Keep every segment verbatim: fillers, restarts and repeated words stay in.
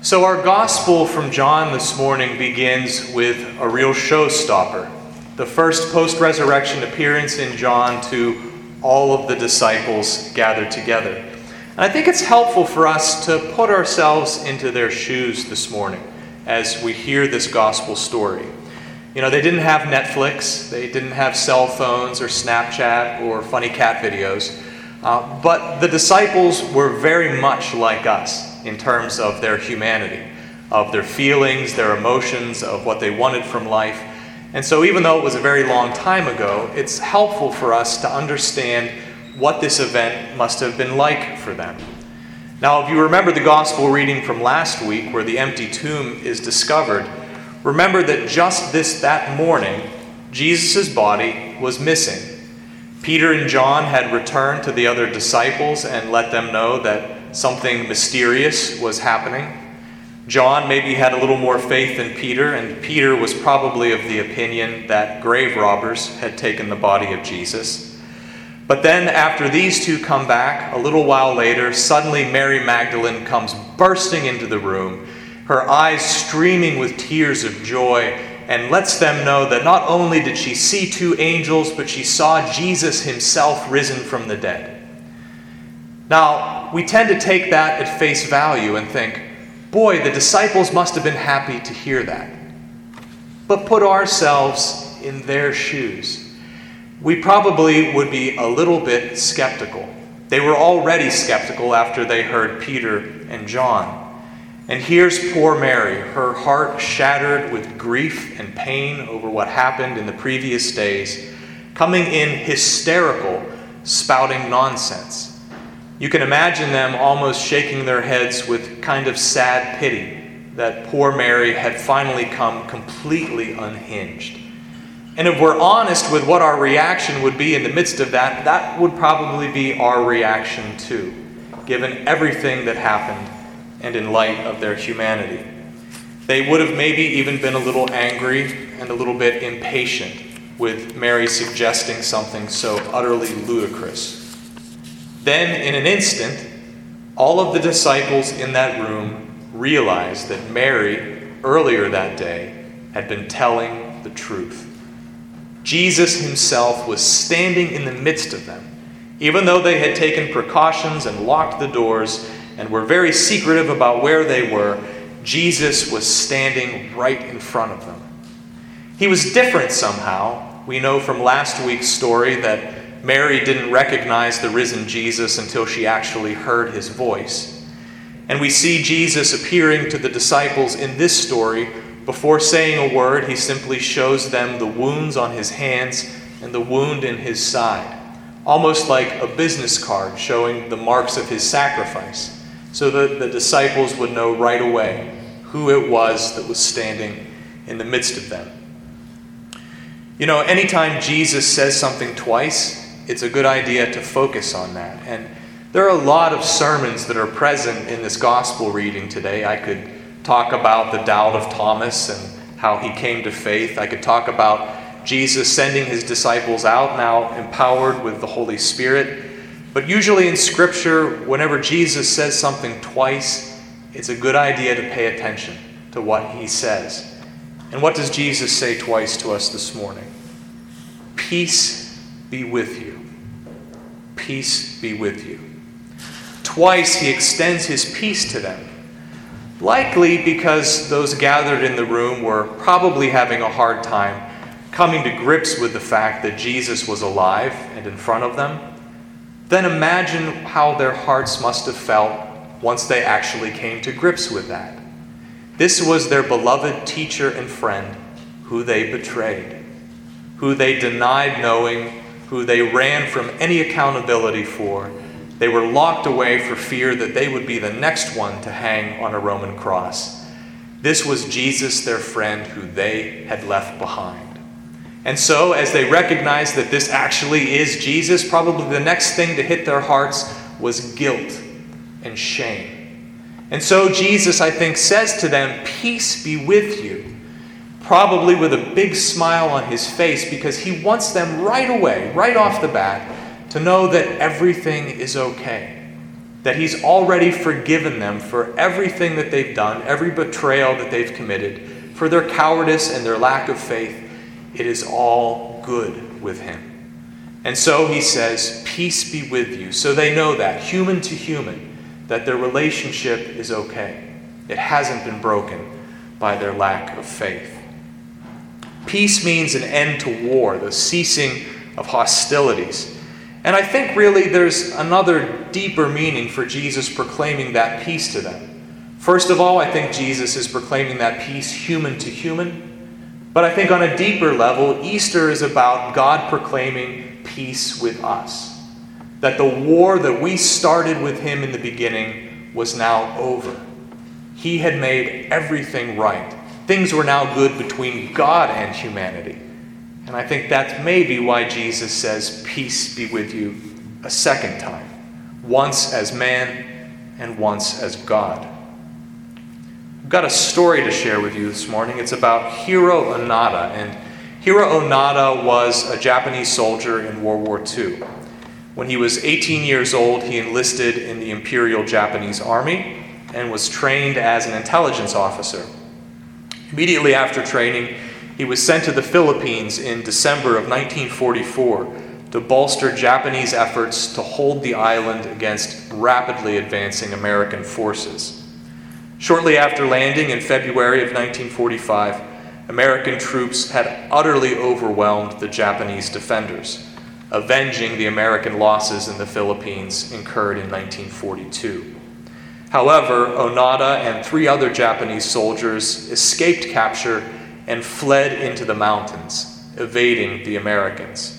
So our gospel from John this morning begins with a real showstopper. The first post-resurrection appearance in John to all of the disciples gathered together. And I think it's helpful for us to put ourselves into their shoes this morning as we hear this gospel story. You know, they didn't have Netflix, they didn't have cell phones or Snapchat or funny cat videos, uh, but the disciples were very much like us in terms of their humanity, of their feelings, their emotions, of what they wanted from life. And so even though it was a very long time ago, it's helpful for us to understand what this event must have been like for them. Now, if you remember the gospel reading from last week where the empty tomb is discovered, remember that just this that morning, Jesus' body was missing. Peter and John had returned to the other disciples and let them know that something mysterious was happening. John maybe had a little more faith than Peter, and Peter was probably of the opinion that grave robbers had taken the body of Jesus. But then after these two come back, a little while later, suddenly Mary Magdalene comes bursting into the room, her eyes streaming with tears of joy, and lets them know that not only did she see two angels, but she saw Jesus himself risen from the dead. Now, we tend to take that at face value and think, boy, the disciples must have been happy to hear that. But put ourselves in their shoes. We probably would be a little bit skeptical. They were already skeptical after they heard Peter and John. And here's poor Mary, her heart shattered with grief and pain over what happened in the previous days, coming in hysterical, spouting nonsense. You can imagine them almost shaking their heads with kind of sad pity that poor Mary had finally come completely unhinged. And if we're honest with what our reaction would be in the midst of that, that would probably be our reaction too, given everything that happened and in light of their humanity. They would have maybe even been a little angry and a little bit impatient with Mary suggesting something so utterly ludicrous. Then, in an instant, all of the disciples in that room realized that Mary, earlier that day, had been telling the truth. Jesus himself was standing in the midst of them. Even though they had taken precautions and locked the doors and were very secretive about where they were, Jesus was standing right in front of them. He was different somehow. We know from last week's story that Mary didn't recognize the risen Jesus until she actually heard his voice. And we see Jesus appearing to the disciples in this story. Before saying a word, he simply shows them the wounds on his hands and the wound in his side, almost like a business card showing the marks of his sacrifice, so that the disciples would know right away who it was that was standing in the midst of them. You know, anytime Jesus says something twice, it's a good idea to focus on that. And there are a lot of sermons that are present in this gospel reading today. I could talk about the doubt of Thomas and how he came to faith. I could talk about Jesus sending his disciples out, now empowered with the Holy Spirit. But usually in Scripture, whenever Jesus says something twice, it's a good idea to pay attention to what he says. And what does Jesus say twice to us this morning? Peace be with you. Peace be with you. Twice he extends his peace to them, likely because those gathered in the room were probably having a hard time coming to grips with the fact that Jesus was alive and in front of them. Then imagine how their hearts must have felt once they actually came to grips with that. This was their beloved teacher and friend who they betrayed, who they denied knowing, who they ran from any accountability for. They were locked away for fear that they would be the next one to hang on a Roman cross. This was Jesus, their friend, who they had left behind. And so, as they recognized that this actually is Jesus, probably the next thing to hit their hearts was guilt and shame. And so Jesus, I think, says to them, "Peace be with you," probably with a big smile on his face, because he wants them right away, right off the bat, to know that everything is okay. that he's already forgiven them for everything that they've done, every betrayal that they've committed, for their cowardice and their lack of faith. It is all good with him. And so he says, peace be with you. So they know that, human to human, that their relationship is okay. It hasn't been broken by their lack of faith. Peace means an end to war, the ceasing of hostilities. And I think really there's another deeper meaning for Jesus proclaiming that peace to them. First of all, I think Jesus is proclaiming that peace human to human. But I think on a deeper level, Easter is about God proclaiming peace with us. That the war that we started with him in the beginning was now over. He had made everything right. Things were now good between God and humanity. And I think that's maybe why Jesus says, peace be with you a second time. Once as man and once as God. I've got a story to share with you this morning. It's about Hiro Onoda. And Hiro Onoda was a Japanese soldier in World War Two. When he was eighteen years old, he enlisted in the Imperial Japanese Army and was trained as an intelligence officer. Immediately after training, he was sent to the Philippines in December of nineteen forty-four to bolster Japanese efforts to hold the island against rapidly advancing American forces. Shortly after landing in February of nineteen forty-five, American troops had utterly overwhelmed the Japanese defenders, avenging the American losses in the Philippines incurred in nineteen forty-two. However, Onoda and three other Japanese soldiers escaped capture and fled into the mountains, evading the Americans.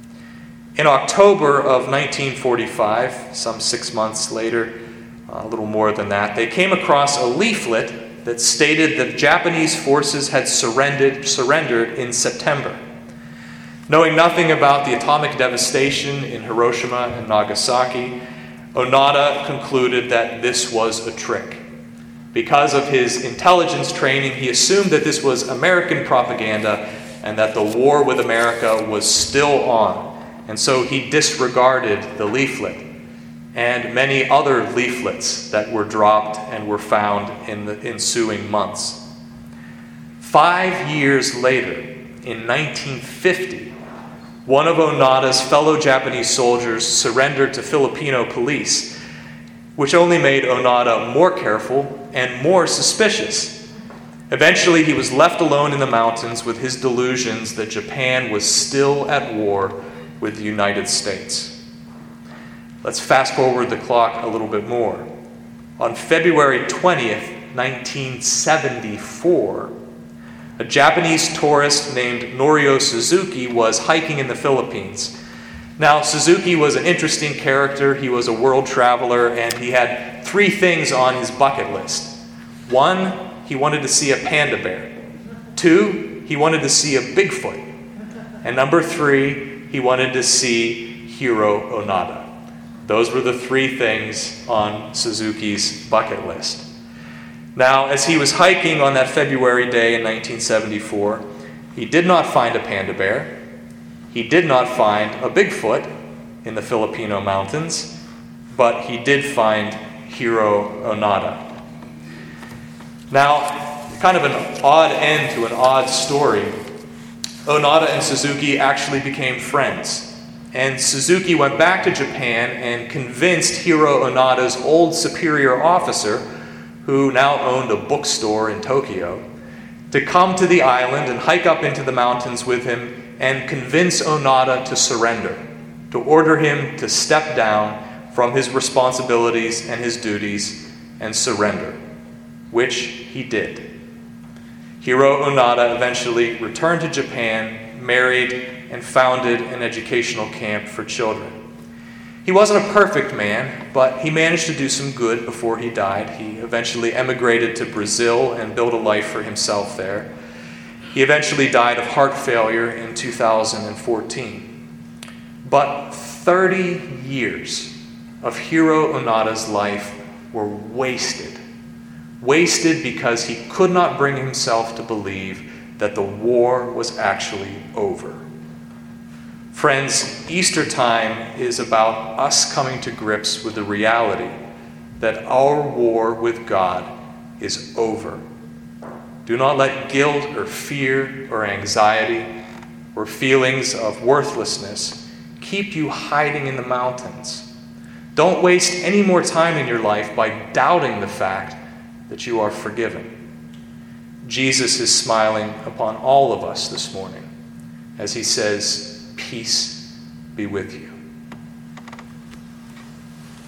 In October of nineteen forty-five, some six months later, a little more than that, they came across a leaflet that stated that Japanese forces had surrendered, surrendered in September. Knowing nothing about the atomic devastation in Hiroshima and Nagasaki, Onoda concluded that this was a trick. Because of his intelligence training, he assumed that this was American propaganda and that the war with America was still on. And so he disregarded the leaflet and many other leaflets that were dropped and were found in the ensuing months. Five years later, in nineteen fifty, one of Onoda's fellow Japanese soldiers surrendered to Filipino police, which only made Onoda more careful and more suspicious. Eventually, he was left alone in the mountains with his delusions that Japan was still at war with the United States. Let's fast forward the clock a little bit more. On February twentieth, nineteen seventy-four, a Japanese tourist named Norio Suzuki was hiking in the Philippines. Now, Suzuki was an interesting character. He was a world traveler, and he had three things on his bucket list. One, he wanted to see a panda bear. Two, he wanted to see a Bigfoot. And number three, he wanted to see Hiro Onoda. Those were the three things on Suzuki's bucket list. Now, as he was hiking on that February day in nineteen seventy-four, he did not find a panda bear. He did not find a Bigfoot in the Filipino mountains, but he did find Hiro Onoda. Now, kind of an odd end to an odd story, Onoda and Suzuki actually became friends. And Suzuki went back to Japan and convinced Hiro Onoda's old superior officer, who now owned a bookstore in Tokyo, to come to the island and hike up into the mountains with him and convince Onoda to surrender, to order him to step down from his responsibilities and his duties and surrender, which he did. Hiro Onoda eventually returned to Japan, married, and founded an educational camp for children. He wasn't a perfect man, but he managed to do some good before he died. He eventually emigrated to Brazil and built a life for himself there. He eventually died of heart failure in two thousand fourteen. But thirty years of Hiro Onoda's life were wasted. Wasted because he could not bring himself to believe that the war was actually over. Friends, Easter time is about us coming to grips with the reality that our war with God is over. Do not let guilt or fear or anxiety or feelings of worthlessness keep you hiding in the mountains. Don't waste any more time in your life by doubting the fact that you are forgiven. Jesus is smiling upon all of us this morning as he says, "Peace be with you."